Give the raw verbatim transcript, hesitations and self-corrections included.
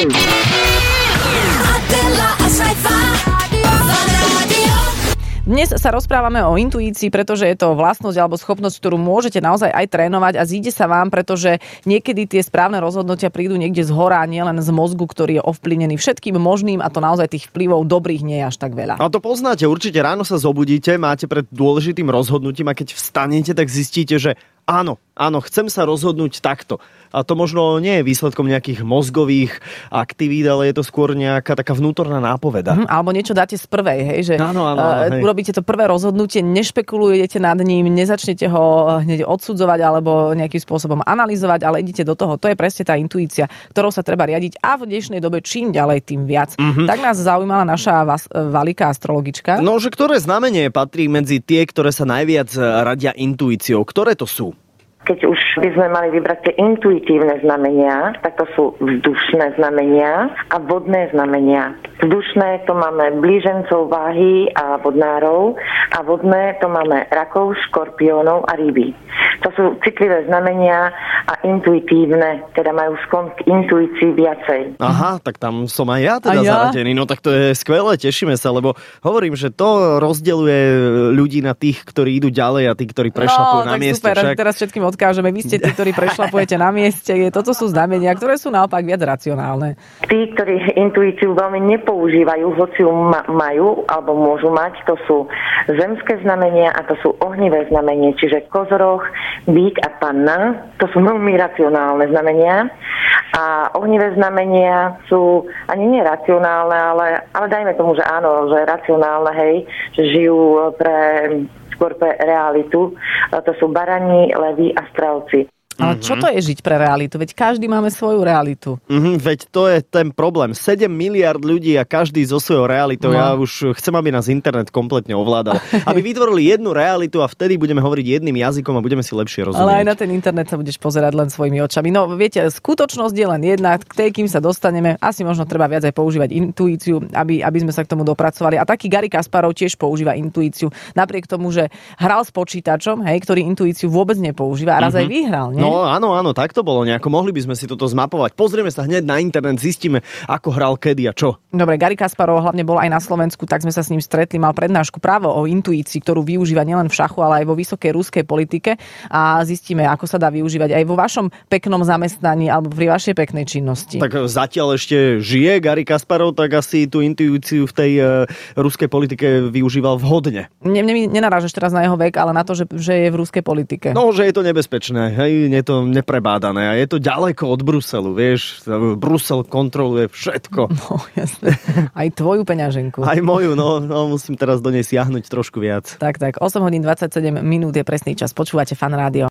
Dnes sa rozprávame o intuícii, pretože je to vlastnosť alebo schopnosť, ktorú môžete naozaj aj trénovať a zíde sa vám, pretože niekedy tie správne rozhodnutia prídu niekde z hora, nielen z mozgu, ktorý je ovplyvnený všetkým možným, a to naozaj tých vplyvov dobrých nie je až tak veľa. A to poznáte, určite ráno sa zobudíte, máte pred dôležitým rozhodnutím a keď vstanete, tak zistíte, že áno, áno, chcem sa rozhodnúť takto. A to možno nie je výsledkom nejakých mozgových aktivít, ale je to skôr nejaká taká vnútorná nápoveda. Mhm, alebo niečo dáte z prvej, hej, že áno, áno, uh, hej. urobíte to prvé rozhodnutie, nešpekulujete nad ním, nezačnete ho hneď odsudzovať alebo nejakým spôsobom analyzovať, ale idete do toho. To je presne tá intuícia, ktorou sa treba riadiť, a v dnešnej dobe čím ďalej, tým viac. Mm-hmm. Tak nás zaujímala naša vas, Valika astrologička. No, že ktoré znamenie patrí medzi tie, ktoré sa najviac radia intuíciou? Ktoré to sú? Keď už by sme mali vybrať tie intuitívne znamenia, tak to sú vzdušné znamenia a vodné znamenia. Vzdušné to máme blížencov, váhy a vodnárov, a vodné to máme rakov, škorpiónov a ryby. To sú citlivé znamenia a intuitívne, teda majú sklon k intuícii viacej. Aha, tak tam som aj ja teda ja? zaradený. No tak to je skvelé, tešíme sa, lebo hovorím, že to rozdeľuje ľudí na tých, ktorí idú ďalej, a tí, ktorí prešlapujú no, na mieste. Super, však... teraz všetkým odkážeme. Vy ste tí, ktorí prešlapujete na mieste. Toto sú znamenia, ktoré sú naopak viac racionálne. Tí, ktorí intuíciu veľmi nepoužívajú, hoci ju ma- majú alebo môžu mať, to sú zemské znamenia a to sú ohnivé znamenie, čiže kozoroh, bík a panna. To sú veľmi racionálne znamenia. A ohnivé znamenia sú ani nie racionálne, ale, ale dajme tomu, že áno, že racionálne, hej, že žijú pre... skôr pre realitu. To sú barani, levy a strelci. Ale čo to je žiť pre realitu? Veď každý máme svoju realitu. Mm-hmm, veď to je ten problém. sedem miliárd ľudí a každý so svojou realitou. No. Ja už chcem, aby nás internet kompletne ovládal. Aby vytvorili jednu realitu a vtedy budeme hovoriť jedným jazykom a budeme si lepšie rozumieť. Ale aj na ten internet sa budeš pozerať len svojimi očami. No viete, skutočnosť je len jedna. K tej, kým sa dostaneme, asi možno treba viac aj používať intuíciu, aby, aby sme sa k tomu dopracovali. A taký Garry Kasparov tiež používa intuíciu. Napriek tomu, že hral s počítačom, hej, ktorý intuíciu vôbec nepoužíva, a raz mm-hmm. aj vyhral, nie? No áno, áno, tak to bolo nejako. Mohli by sme si toto zmapovať. Pozrieme sa hneď na internet, zistíme, ako hral kedy a čo. Dobre, Garry Kasparov hlavne bol aj na Slovensku, tak sme sa s ním stretli, mal prednášku práve o intuícii, ktorú využíva nielen v šachu, ale aj vo vysokej ruskej politike, a zistíme, ako sa dá využívať aj vo vašom peknom zamestnaní alebo pri vašej peknej činnosti. Tak zatiaľ ešte žije Garry Kasparov, tak asi tú intuíciu v tej uh, ruskej politike využíval vhodne. Ne, ne, nenarážaš teraz na jeho vek, ale na to, že, že je v ruskej politike. No, že je to nebezpečné, hej, je to neprebádané a je to ďaleko od Bruselu, vieš. Brusel kontroluje všetko. No, jasne. Aj tvoju peňaženku. Aj moju, no, no musím teraz do nej siahnuť trošku viac. Tak, tak. osem hodín dvadsaťsedem minút je presný čas. Počúvate Fan Rádio.